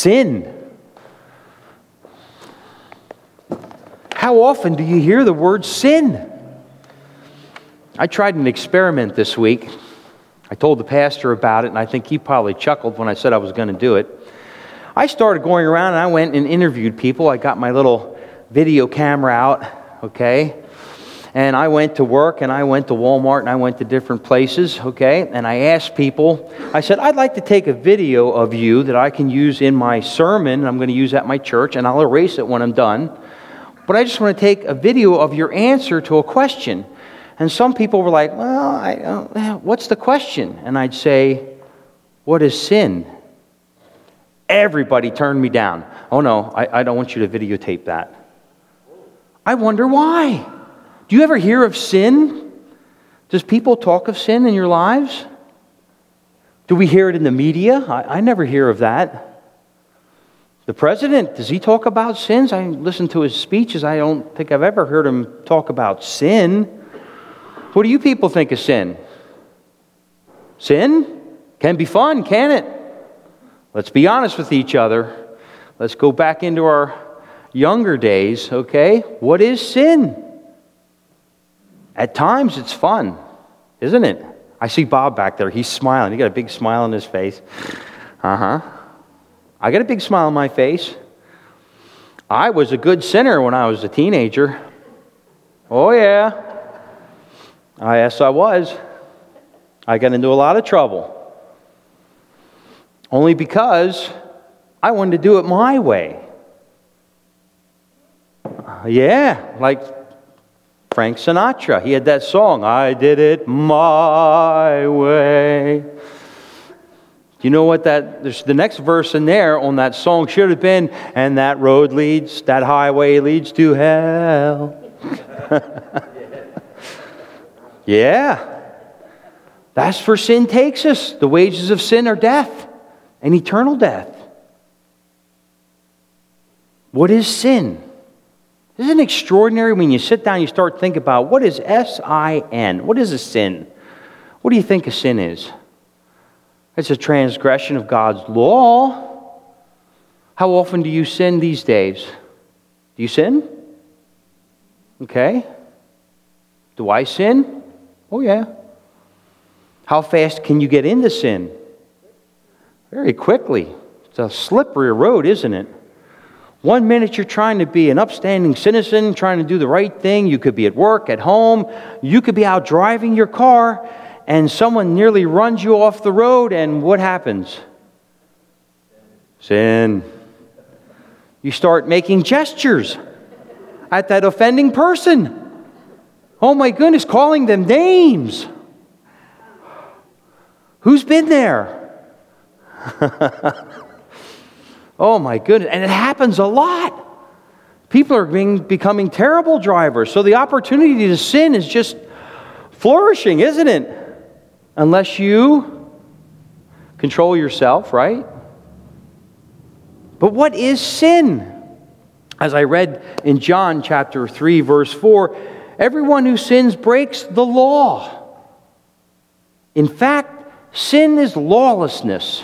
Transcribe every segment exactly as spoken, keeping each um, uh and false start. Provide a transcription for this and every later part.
Sin. How often do you hear the word sin? I tried an experiment this week. I told the pastor about it, and I think he probably chuckled when I said I was going to do it. I started going around, and I went and interviewed people. I got my little video camera out, okay? And I went to work, and I went to Walmart, and I went to different places, okay? And I asked people, I said, I'd like to take a video of you that I can use in my sermon, and I'm going to use at my church, and I'll erase it when I'm done. But I just want to take a video of your answer to a question. And some people were like, well, I, uh, what's the question? And I'd say, what is sin? Everybody turned me down. Oh no, I, I don't want you to videotape that. I wonder why. Do you ever hear of sin? Does people talk of sin in your lives? Do we hear it in the media? I, I never hear of that. The president, does he talk about sins? I listen to his speeches. I don't think I've ever heard him talk about sin. What do you people think of sin? Sin can be fun, can it? Let's be honest with each other. Let's go back into our younger days, okay? What is sin? At times it's fun, isn't it? I see Bob back there. He's smiling. He got a big smile on his face. Uh-huh. I got a big smile on my face. I was a good sinner when I was a teenager. Oh, yeah. I, yes, I was. I got into a lot of trouble. Only because I wanted to do it my way. Uh, yeah, like Frank Sinatra. He had that song, I did it my way. Do you know what that, there's the next verse in there on that song should have been, and that road leads, that highway leads to hell. Yeah. That's where sin takes us. The wages of sin are death, and eternal death. What is sin? Isn't it extraordinary when you sit down and you start thinking about what is S I N? What is a sin? What do you think a sin is? It's a transgression of God's law. How often do you sin these days? Do you sin? Okay. Do I sin? Oh, yeah. How fast can you get into sin? Very quickly. It's a slippery road, isn't it? One minute you're trying to be an upstanding citizen, trying to do the right thing. You could be at work, at home. You could be out driving your car, and someone nearly runs you off the road, and what happens? Sin. You start making gestures at that offending person. Oh my goodness, calling them names. Who's been there? Oh my goodness, and it happens a lot. People are being, becoming terrible drivers, so the opportunity to sin is just flourishing, isn't it? Unless you control yourself, right? But what is sin? As I read in John chapter three, verse four, everyone who sins breaks the law. In fact, sin is lawlessness.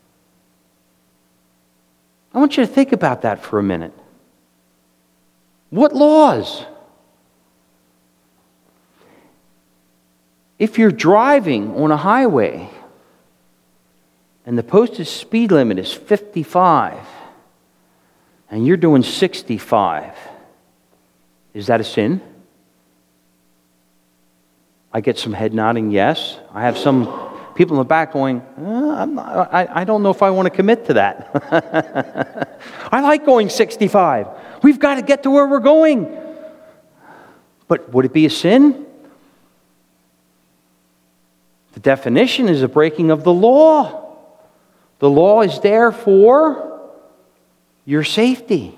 I want you to think about that for a minute. What laws? If you're driving on a highway and the posted speed limit is fifty-five and you're doing sixty-five, is that a sin? I get some head nodding, yes. I have some people in the back going, uh, I'm not, I, I don't know if I want to commit to that. I like going sixty-five. We've got to get to where we're going. But would it be a sin? The definition is a breaking of the law. The law is there for your safety.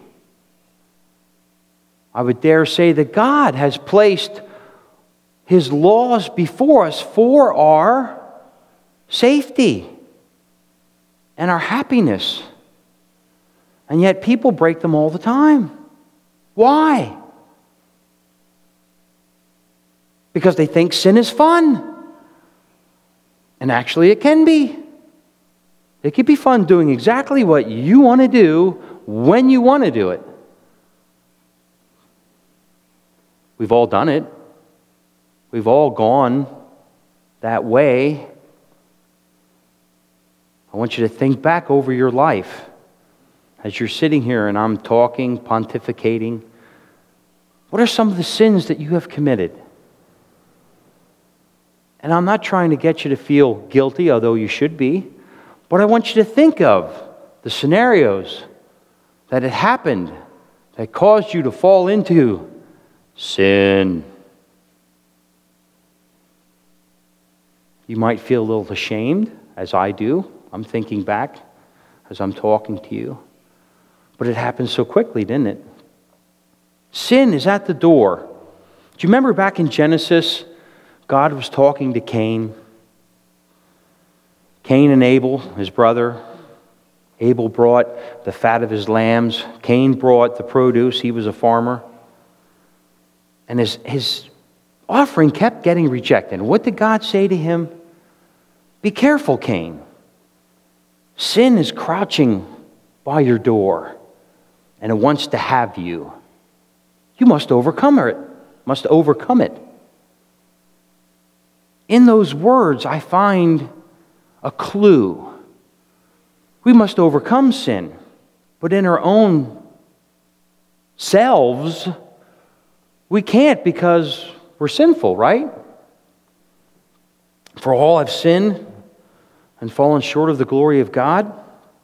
I would dare say that God has placed His laws before us for our safety and our happiness. And yet people break them all the time. Why? Because they think sin is fun. And actually it can be. It could be fun doing exactly what you want to do when you want to do it. We've all done it. We've all gone that way. I want you to think back over your life as you're sitting here and I'm talking, pontificating. What are some of the sins that you have committed? And I'm not trying to get you to feel guilty, although you should be, but I want you to think of the scenarios that had happened that caused you to fall into sin. You might feel a little ashamed, as I do. I'm thinking back as I'm talking to you. But it happened so quickly, didn't it? Sin is at the door. Do you remember back in Genesis, God was talking to Cain? Cain and Abel, his brother. Abel brought the fat of his lambs. Cain brought the produce. He was a farmer. And his, his offering kept getting rejected. And what did God say to him? Be careful, Cain. Sin is crouching by your door, and it wants to have you. You must overcome it. Must overcome it. In those words, I find a clue. We must overcome sin, but in our own selves, we can't because we're sinful, right? For all have sinned and fallen short of the glory of God.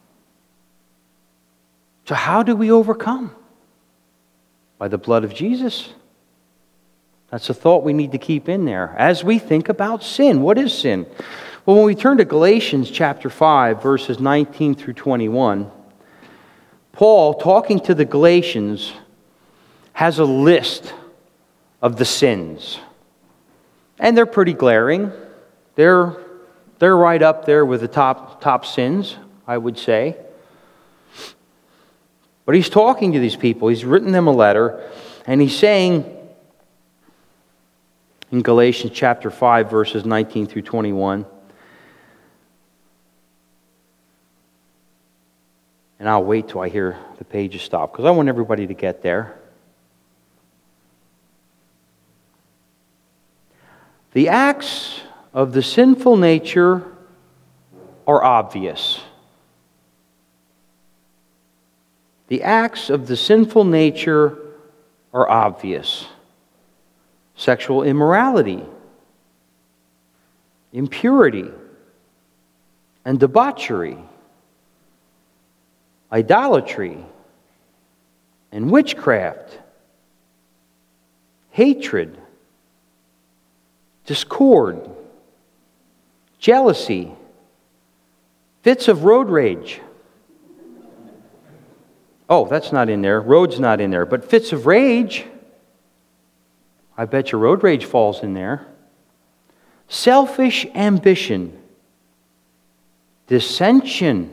So how do we overcome? By the blood of Jesus. That's a thought we need to keep in there as we think about sin. What is sin? Well, when we turn to Galatians chapter five, verses nineteen through twenty-one, Paul, talking to the Galatians, has a list of the sins. And they're pretty glaring. They're, they're right up there with the top, top sins, I would say. But he's talking to these people. He's written them a letter, and he's saying in Galatians chapter five, verses nineteen through twenty-one, and I'll wait till I hear the pages stop, because I want everybody to get there. The acts of the sinful nature are obvious. The acts of the sinful nature are obvious. Sexual immorality, impurity, and debauchery, idolatry, and witchcraft, hatred, discord, jealousy, fits of road rage. Oh, that's not in there. Road's not in there. But fits of rage, I bet your road rage falls in there. Selfish ambition, dissension,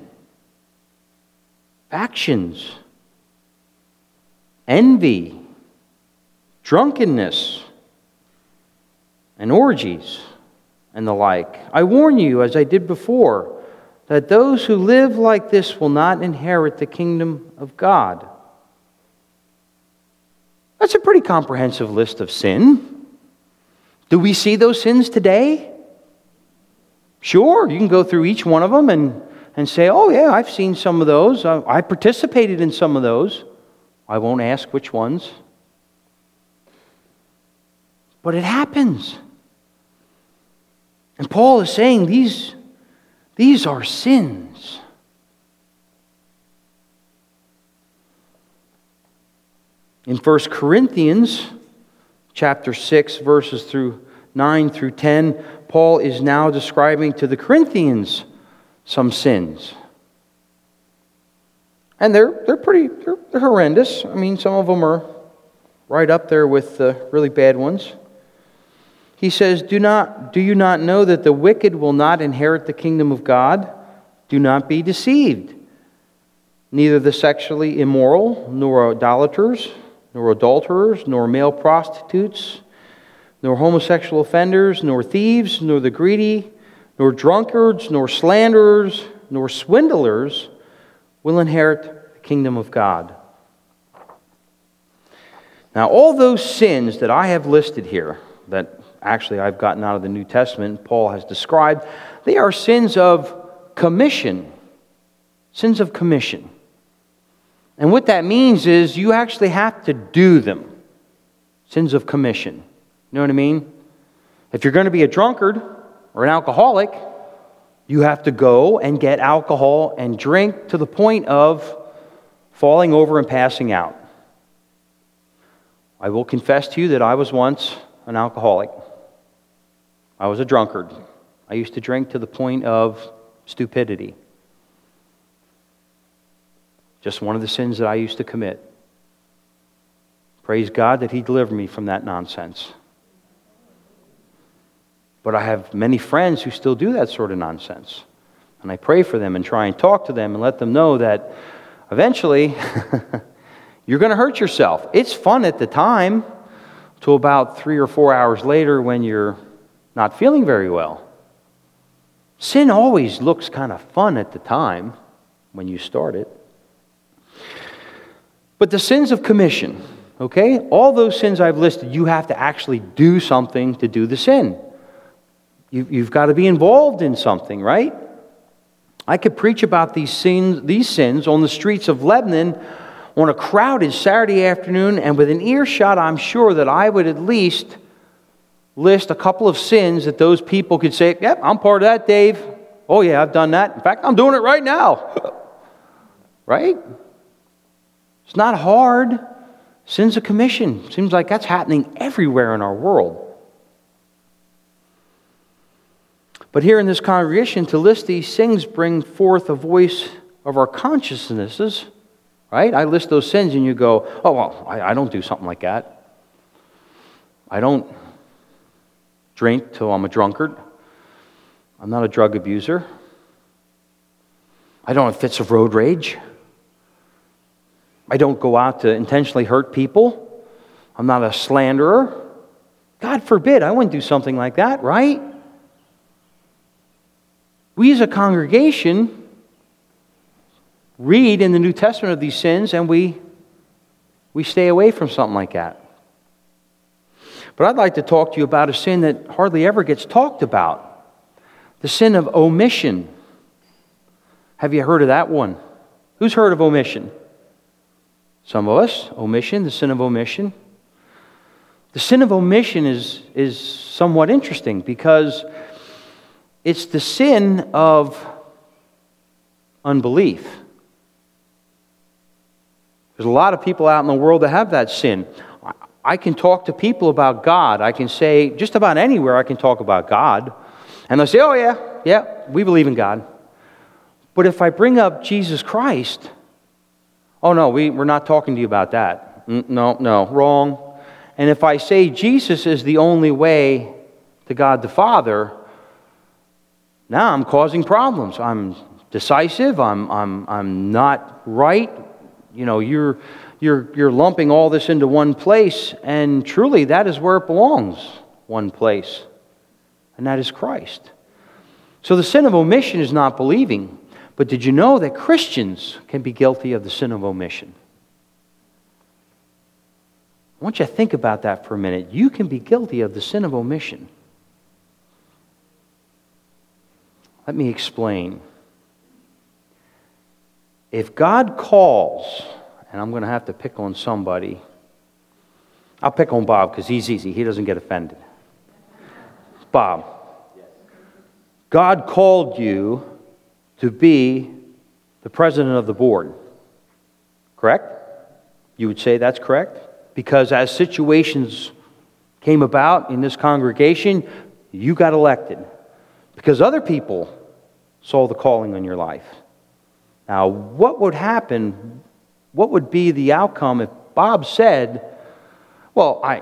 factions, envy, drunkenness, and orgies, and the like. I warn you, as I did before, that those who live like this will not inherit the kingdom of God. That's a pretty comprehensive list of sin. Do we see those sins today? Sure, you can go through each one of them and, and say, oh yeah, I've seen some of those. I, I participated in some of those. I won't ask which ones. But it happens. And Paul is saying these, these are sins. In First Corinthians chapter six, verses through nine through ten, Paul is now describing to the Corinthians some sins. And they're they're pretty they're, they're horrendous. I mean, some of them are right up there with the really bad ones. He says, Do not do you not know that the wicked will not inherit the kingdom of God? Do not be deceived. Neither the sexually immoral, nor idolaters, nor adulterers, nor male prostitutes, nor homosexual offenders, nor thieves, nor the greedy, nor drunkards, nor slanderers nor swindlers will inherit the kingdom of God. Now, all those sins that I have listed here, that actually I've gotten out of the New Testament, Paul has described, they are sins of commission. Sins of commission. And what that means is you actually have to do them. Sins of commission. You know what I mean? If you're going to be a drunkard or an alcoholic, you have to go and get alcohol and drink to the point of falling over and passing out. I will confess to you that I was once an alcoholic. I was a drunkard. I used to drink to the point of stupidity. Just one of the sins that I used to commit. Praise God that He delivered me from that nonsense. But I have many friends who still do that sort of nonsense. And I pray for them and try and talk to them and let them know that eventually you're going to hurt yourself. It's fun at the time, till about three or four hours later when you're not feeling very well. Sin always looks kind of fun at the time when you start it. But the sins of commission, okay? All those sins I've listed, you have to actually do something to do the sin. You, you've got to be involved in something, right? I could preach about these sins, these sins on the streets of Lebanon on a crowded Saturday afternoon, and with an earshot, I'm sure that I would at least list a couple of sins that those people could say, yep, I'm part of that, Dave. Oh yeah, I've done that. In fact, I'm doing it right now. Right? It's not hard. Sins of commission. Seems like that's happening everywhere in our world. But here in this congregation, to list these things bring forth a voice of our consciousnesses. Right? I list those sins and you go, oh, well, I, I don't do something like that. I don't drink till I'm a drunkard. I'm not a drug abuser. I don't have fits of road rage. I don't go out to intentionally hurt people. I'm not a slanderer. God forbid, I wouldn't do something like that, right? We as a congregation read in the New Testament of these sins and we, we stay away from something like that. But I'd like to talk to you about a sin that hardly ever gets talked about. The sin of omission. Have you heard of that one? Who's heard of omission? Some of us. Omission, the sin of omission. The sin of omission is, is somewhat interesting because it's the sin of unbelief. There's a lot of people out in the world that have that sin. I can talk to people about God. I can say, just about anywhere I can talk about God. And they'll say, oh yeah, yeah, we believe in God. But if I bring up Jesus Christ, oh no, we, we're not talking to you about that. No, no, wrong. And if I say Jesus is the only way to God the Father, now I'm causing problems. I'm decisive. I'm, I'm, I'm not right. You know, you're, you're, you're lumping all this into one place, and truly that is where it belongs, one place. And that is Christ. So the sin of omission is not believing. But did you know that Christians can be guilty of the sin of omission? I want you to think about that for a minute. You can be guilty of the sin of omission. Let me explain. If God calls, and I'm going to have to pick on somebody, I'll pick on Bob because he's easy. He doesn't get offended. Bob, God called you to be the president of the board. Correct? You would say that's correct? Because as situations came about in this congregation, you got elected. Because other people saw the calling on your life. Now, what would happen, what would be the outcome if Bob said, well, I,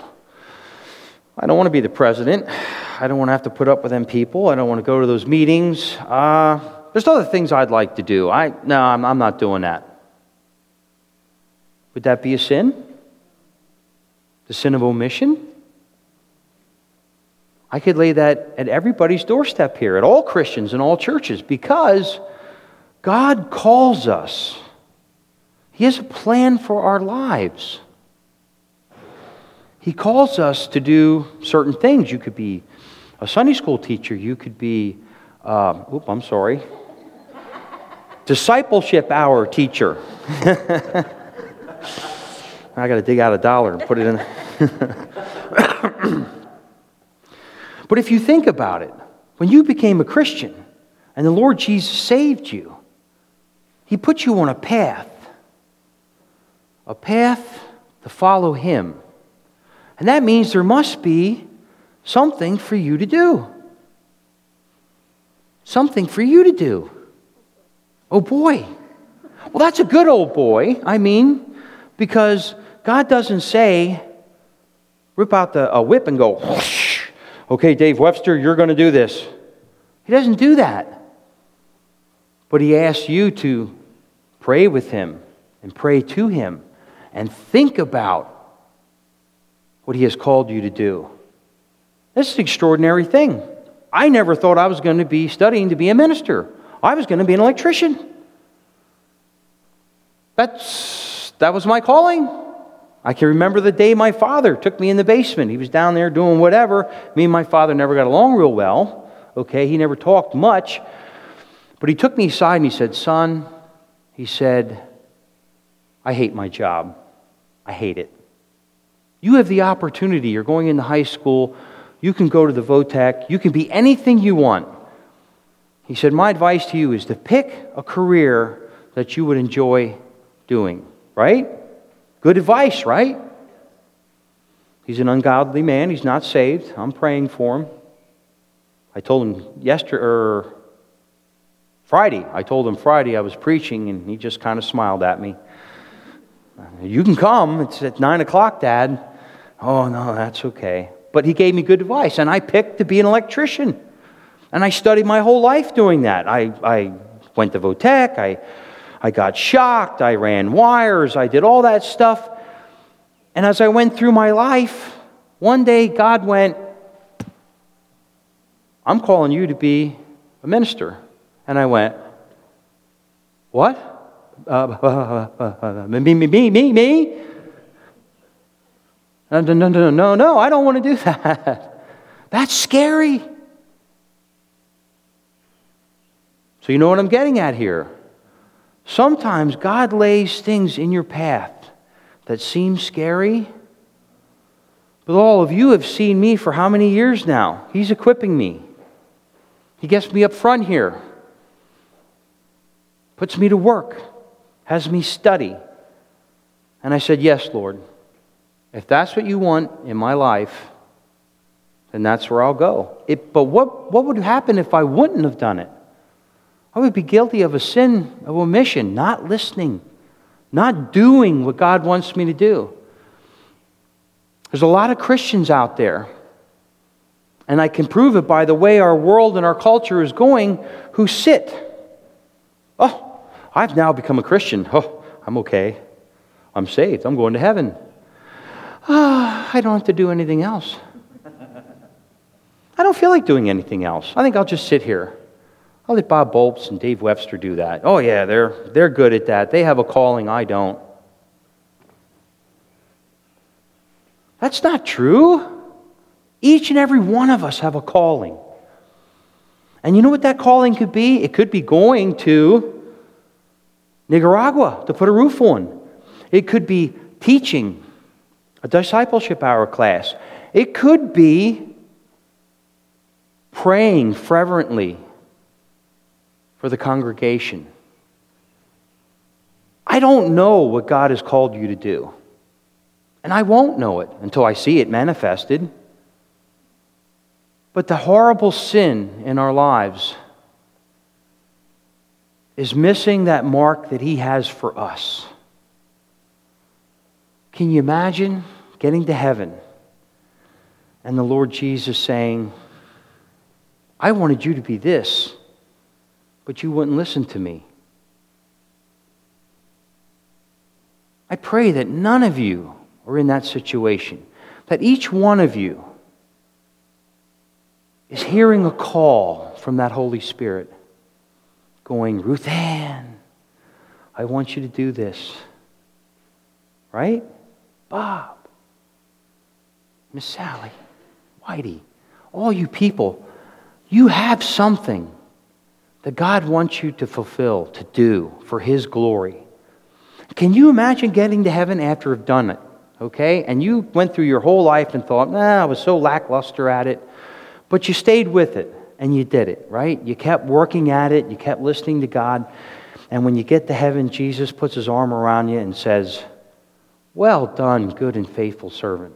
I don't want to be the president. I don't want to have to put up with them people. I don't want to go to those meetings. Uh, there's other things I'd like to do. I No, I'm, I'm not doing that. Would that be a sin? The sin of omission? I could lay that at everybody's doorstep here, at all Christians in all churches, because God calls us. He has a plan for our lives. He calls us to do certain things. You could be a Sunday school teacher. You could be, um, oop, I'm sorry, discipleship hour teacher. I got to dig out a dollar and put it in. But if you think about it, when you became a Christian and the Lord Jesus saved you, He put you on a path, a path to follow Him. And that means there must be something for you to do. Something for you to do. Oh boy. Well, that's a good old boy. I mean, because God doesn't say, rip out the a whip and go, whoosh. Okay, Dave Webster, you're going to do this. He doesn't do that. But He asks you to pray with Him and pray to Him and think about what He has called you to do. This is an extraordinary thing. I never thought I was going to be studying to be a minister. I was going to be an electrician. That's, that was my calling. I can remember the day my father took me in the basement. He was down there doing whatever. Me and my father never got along real well. Okay, he never talked much. But he took me aside and he said, son, he said, I hate my job. I hate it. You have the opportunity. You're going into high school. You can go to the VOTEC. You can be anything you want. He said, my advice to you is to pick a career that you would enjoy doing. Right? Good advice, right? He's an ungodly man. He's not saved. I'm praying for him. I told him yesterday, or Friday. I told him Friday I was preaching, and he just kind of smiled at me. You can come. It's at nine o'clock, Dad. Oh, no, that's okay. But he gave me good advice, and I picked to be an electrician. And I studied my whole life doing that. I, I went to VOTEC. I... I got shocked, I ran wires, I did all that stuff. And as I went through my life, one day God went, I'm calling you to be a minister. And I went, what? Uh, uh, uh, uh, me, me, me, me, me? No, no, no, no, no, no, I don't want to do that. That's scary. So you know what I'm getting at here? Sometimes God lays things in your path that seem scary. But all of you have seen me for how many years now? He's equipping me. He gets me up front here. Puts me to work. Has me study. And I said, yes, Lord. If that's what you want in my life, then that's where I'll go. It, but what, what would happen if I wouldn't have done it? I would be guilty of a sin of omission, not listening, not doing what God wants me to do. There's a lot of Christians out there, and I can prove it by the way our world and our culture is going, who sit. Oh, I've now become a Christian. Oh, I'm okay. I'm saved. I'm going to heaven. Ah, oh, I don't have to do anything else. I don't feel like doing anything else. I think I'll just sit here. I'll let Bob Bolts and Dave Webster do that. Oh yeah, they're, they're good at that. They have a calling, I don't. That's not true. Each and every one of us have a calling. And you know what that calling could be? It could be going to Nicaragua to put a roof on. It could be teaching a discipleship hour class. It could be praying fervently for the congregation. I don't know what God has called you to do. And I won't know it until I see it manifested. But the horrible sin in our lives is missing that mark that He has for us. Can you imagine getting to heaven and the Lord Jesus saying, I wanted you to be this, but you wouldn't listen to me. I pray that none of you are in that situation, that each one of you is hearing a call from that Holy Spirit going, Ruth Ann, I want you to do this. Right? Bob, Miss Sally, Whitey, all you people, you have something that God wants you to fulfill, to do for His glory. Can you imagine getting to heaven after you've done it? Okay? And you went through your whole life and thought, nah, I was so lackluster at it. But you stayed with it and you did it, right? You kept working at it. You kept listening to God. And when you get to heaven, Jesus puts His arm around you and says, well done, good and faithful servant.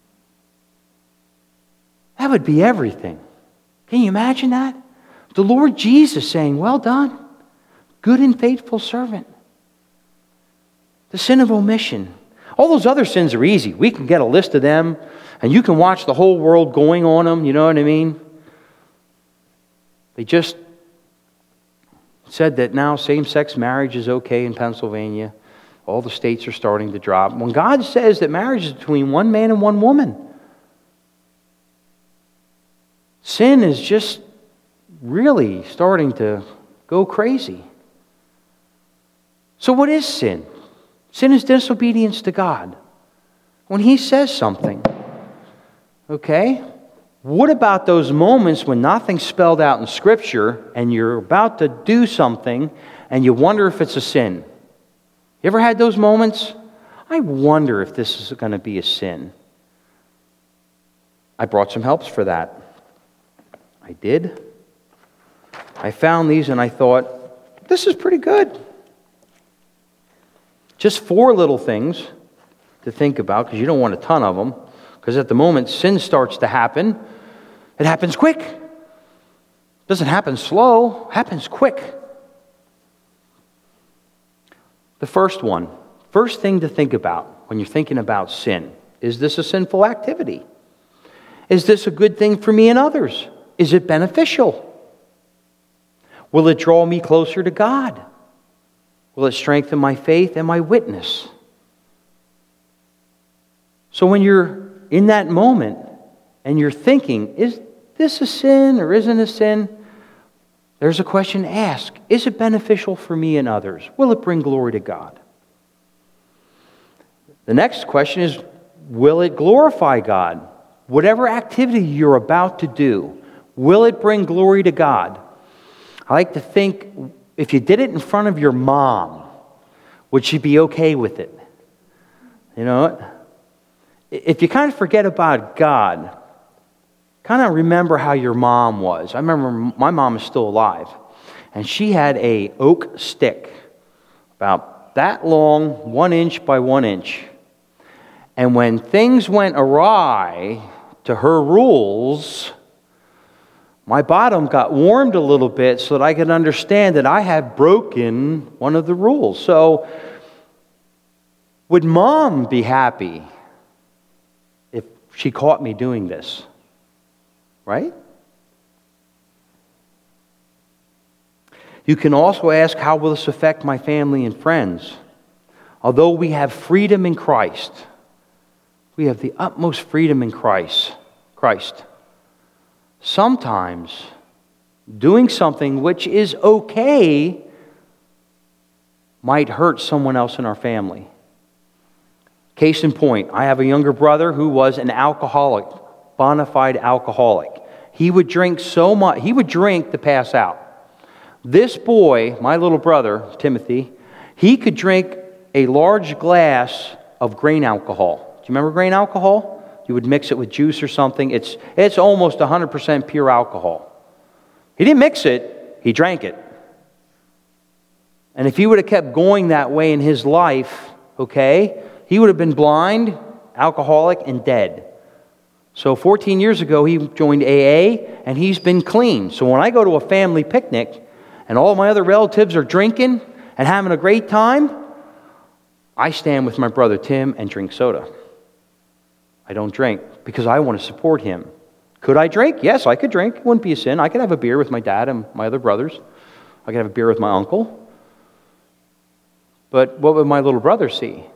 That would be everything. Can you imagine that? The Lord Jesus saying, well done, good and faithful servant. The sin of omission. All those other sins are easy. We can get a list of them, and you can watch the whole world going on them, you know what I mean? They just said that now same-sex marriage is okay in Pennsylvania. All the states are starting to drop. When God says that marriage is between one man and one woman, sin is just really starting to go crazy. So what is sin? Sin is disobedience to God. When He says something, okay? What about those moments when nothing's spelled out in Scripture and you're about to do something and you wonder if it's a sin? You ever had those moments? I wonder if this is going to be a sin. I brought some helps for that. I did. I found these and I thought, this is pretty good. Just four little things to think about, because you don't want a ton of them. Because at the moment sin starts to happen, it happens quick. It doesn't happen slow, it happens quick. The first one, first thing to think about when you're thinking about sin, is this a sinful activity? Is this a good thing for me and others? Is it beneficial? Will it draw me closer to God? Will it strengthen my faith and my witness? So when you're in that moment and you're thinking, is this a sin or isn't a sin? There's a question to ask. Is it beneficial for me and others? Will it bring glory to God? The next question is, will it glorify God? Whatever activity you're about to do, will it bring glory to God? I like to think, if you did it in front of your mom, would she be okay with it? You know, if you kind of forget about God, kind of remember how your mom was. I remember my mom is still alive, and she had a oak stick, about that long, one inch by one inch. And when things went awry to her rules, my bottom got warmed a little bit so that I could understand that I had broken one of the rules. So, would Mom be happy if she caught me doing this? Right? You can also ask, how will this affect my family and friends? Although we have freedom in Christ, we have the utmost freedom in Christ. Christ. Sometimes doing something which is okay might hurt someone else in our family. Case in point, I have a younger brother who was an alcoholic, bona fide alcoholic. He would drink so much, he would drink to pass out. This boy, my little brother, Timothy, he could drink a large glass of grain alcohol. Do you remember grain alcohol? You would mix it with juice or something. It's, it's almost one hundred percent pure alcohol. He didn't mix it, he drank it. And if he would have kept going that way in his life, okay, he would have been blind, alcoholic, and dead. So fourteen years ago, he joined A A, and he's been clean. So when I go to a family picnic, and all my other relatives are drinking and having a great time, I stand with my brother Tim and drink soda. I don't drink because I want to support him. Could I drink? Yes, I could drink. It wouldn't be a sin. I could have a beer with my dad and my other brothers. I could have a beer with my uncle. But what would my little brother see?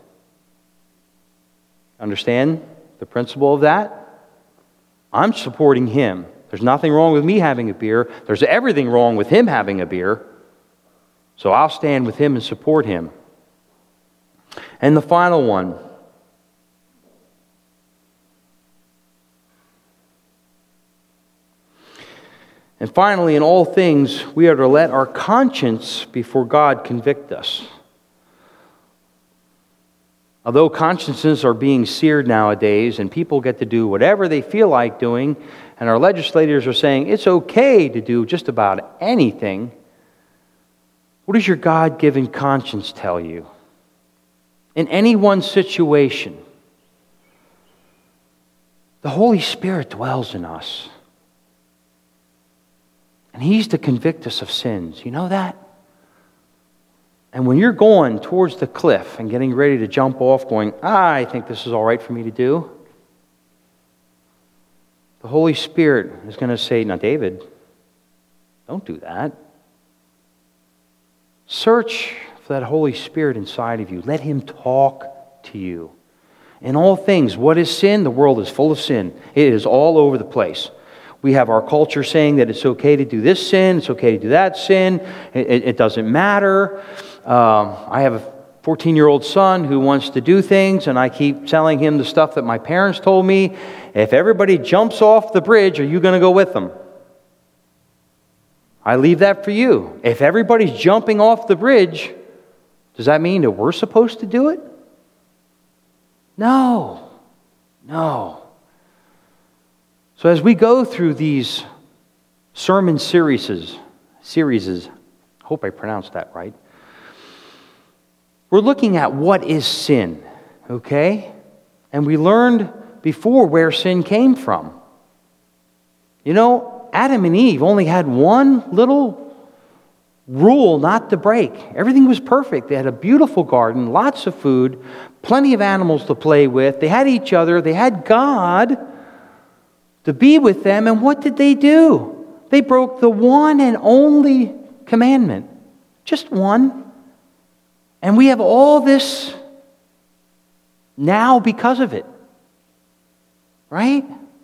Understand the principle of that? I'm supporting him. There's nothing wrong with me having a beer. There's everything wrong with him having a beer. So I'll stand with him and support him. And the final one. And finally, in all things, we are to let our conscience before God convict us. Although consciences are being seared nowadays and people get to do whatever they feel like doing, and our legislators are saying it's okay to do just about anything, what does your God-given conscience tell you? In any one situation, the Holy Spirit dwells in us. And He's to convict us of sins. You know that? And when you're going towards the cliff and getting ready to jump off, going, ah, I think this is all right for me to do, the Holy Spirit is going to say, now, David, don't do that. Search for that Holy Spirit inside of you. Let Him talk to you. In all things, what is sin? The world is full of sin. It is all over the place. We have our culture saying that it's okay to do this sin, it's okay to do that sin, it, it, it doesn't matter. Um, I have a fourteen-year-old son who wants to do things, and I keep telling him the stuff that my parents told me. If everybody jumps off the bridge, are you going to go with them? I leave that for you. If everybody's jumping off the bridge, does that mean that we're supposed to do it? No. No. So as we go through these sermon series, series, hope I pronounced that right, we're looking at what is sin, okay? And we learned before where sin came from. You know, Adam and Eve only had one little rule not to break. Everything was perfect. They had a beautiful garden, lots of food, plenty of animals to play with. They had each other. They had God to be with them, and what did they do? They broke the one and only commandment. Just one. And we have all this now because of it. Right?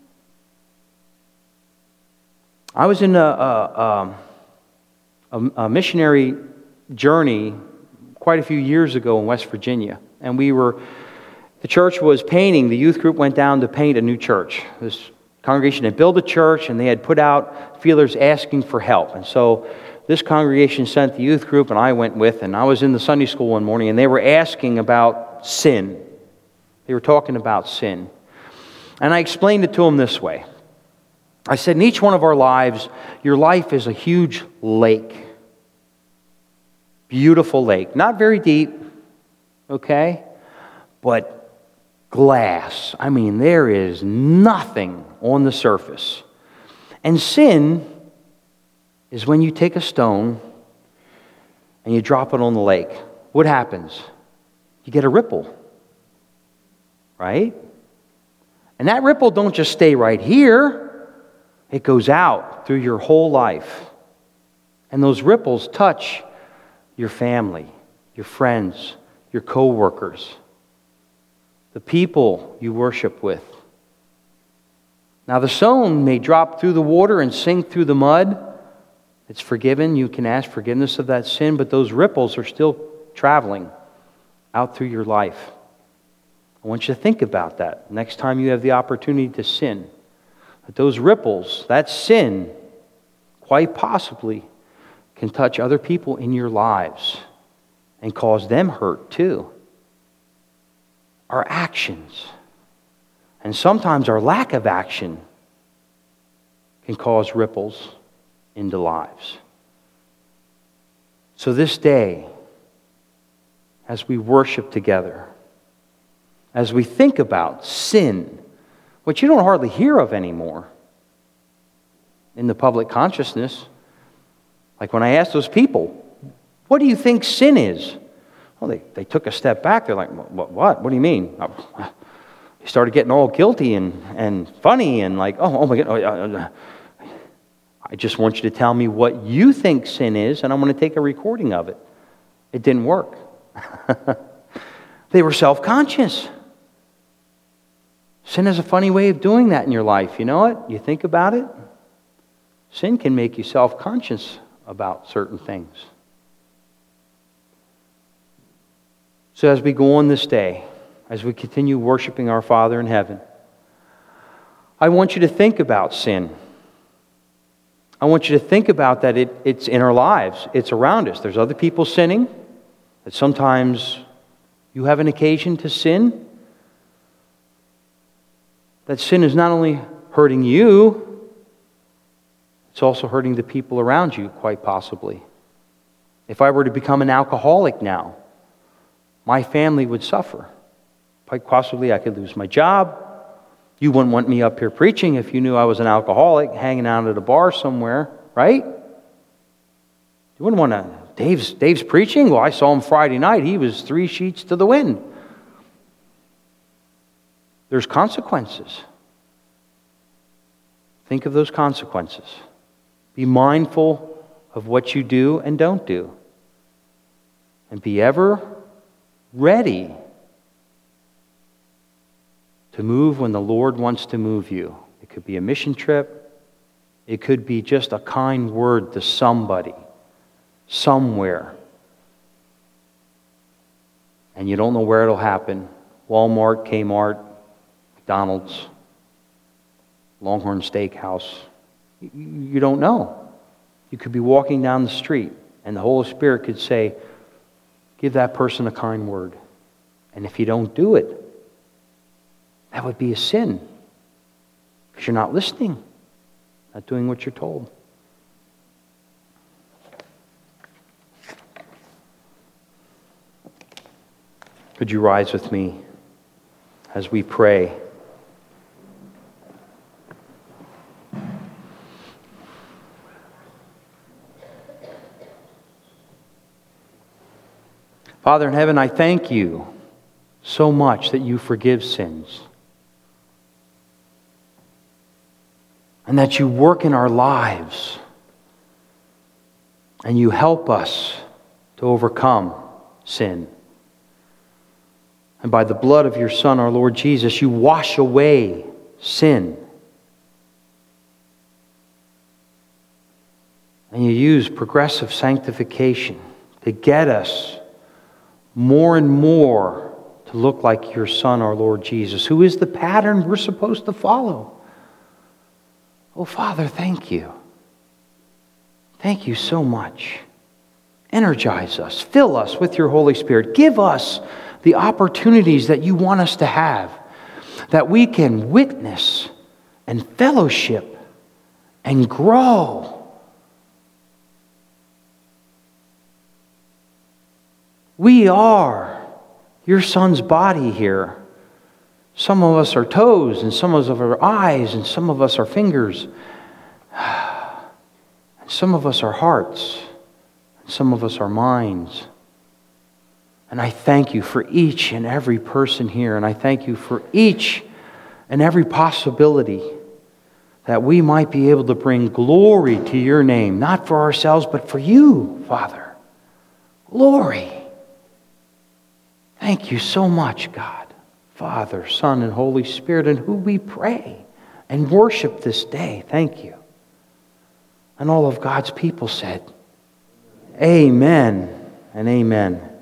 I was in a, a, a, a missionary journey quite a few years ago in West Virginia, and we were, the church was painting, the youth group went down to paint a new church. This congregation had built a church, and they had put out feelers asking for help. And so this congregation sent the youth group, and I went with, and I was in the Sunday school one morning, and they were asking about sin. They were talking about sin. And I explained it to them this way. I said, in each one of our lives, your life is a huge lake. Beautiful lake. Not very deep, okay? But glass. I mean, there is nothing on the surface. And sin is when you take a stone and you drop it on the lake. What happens? You get a ripple. Right? And that ripple don't just stay right here. It goes out through your whole life. And those ripples touch your family, your friends, your co-workers, the people you worship with. Now the stone may drop through the water and sink through the mud. It's forgiven. You can ask forgiveness of that sin, but those ripples are still traveling out through your life. I want you to think about that next time you have the opportunity to sin. That those ripples, that sin, quite possibly can touch other people in your lives and cause them hurt too. Our actions, and sometimes our lack of action, can cause ripples into lives. So this day, as we worship together, as we think about sin, which you don't hardly hear of anymore in the public consciousness. Like when I asked those people, what do you think sin is? Well, they, they took a step back. They're like, what? What, what do you mean? They started getting all guilty and, and funny and like, oh, oh my God. Oh, I just want you to tell me what you think sin is, and I'm going to take a recording of it. It didn't work. They were self-conscious. Sin is a funny way of doing that in your life. You know it? You think about it. Sin can make you self-conscious about certain things. So as we go on this day, as we continue worshiping our Father in heaven, I want you to think about sin. I want you to think about that it, it's in our lives. It's around us. There's other people sinning. That sometimes you have an occasion to sin. That sin is not only hurting you, it's also hurting the people around you, quite possibly. If I were to become an alcoholic now, my family would suffer. Quite possibly I could lose my job. You wouldn't want me up here preaching if you knew I was an alcoholic hanging out at a bar somewhere, right? You wouldn't want to, Dave's, Dave's preaching? Well, I saw him Friday night. He was three sheets to the wind. There's consequences. Think of those consequences. Be mindful of what you do and don't do. And be ever ready to move when the Lord wants to move you. It could be a mission trip. It could be just a kind word to somebody, somewhere. And you don't know where it'll happen. Walmart, Kmart, McDonald's, Longhorn Steakhouse. You don't know. You could be walking down the street and the Holy Spirit could say, give that person a kind word. And if you don't do it, that would be a sin. Because you're not listening, not doing what you're told. Could you rise with me as we pray? Father in heaven, I thank you so much that you forgive sins. And that you work in our lives. And you help us to overcome sin. And by the blood of your Son, our Lord Jesus, you wash away sin. And you use progressive sanctification to get us more and more to look like your Son, our Lord Jesus, who is the pattern we're supposed to follow. Oh, Father, thank you. Thank you so much. Energize us. Fill us with your Holy Spirit. Give us the opportunities that you want us to have, that we can witness and fellowship and grow. We are your Son's body here. Some of us are toes, and some of us are eyes, and some of us are fingers. And some of us are hearts, and some of us are minds. And I thank you for each and every person here, and I thank you for each and every possibility that we might be able to bring glory to your name, not for ourselves, but for you, Father. Glory. Thank you so much, God. Father, Son, and Holy Spirit, in who we pray and worship this day. Thank you. And all of God's people said, amen and amen.